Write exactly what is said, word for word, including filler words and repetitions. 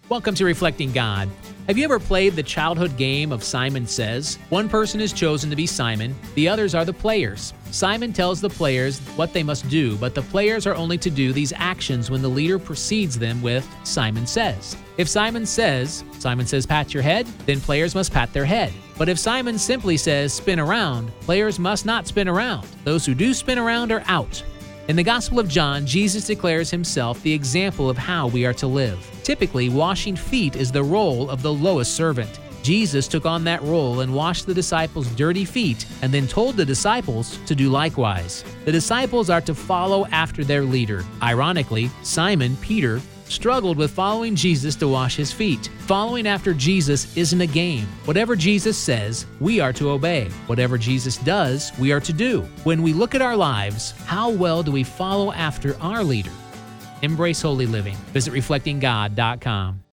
Welcome to Reflecting God. Have you ever played the childhood game of Simon Says? One person is chosen to be Simon, the others are the players. Simon tells the players what they must do, but the players are only to do these actions when the leader precedes them with Simon Says. If Simon says, Simon says pat your head, then players must pat their head. But if Simon simply says spin around, players must not spin around. Those who do spin around are out. In the Gospel of John, Jesus declares himself the example of how we are to live. Typically, washing feet is the role of the lowest servant. Jesus took on that role and washed the disciples' dirty feet and then told the disciples to do likewise. The disciples are to follow after their leader. Ironically, Simon, Peter, struggled with following Jesus to wash his feet. Following after Jesus isn't a game. Whatever Jesus says, we are to obey. Whatever Jesus does, we are to do. When we look at our lives, how well do we follow after our leader? Embrace holy living. Visit reflecting god dot com.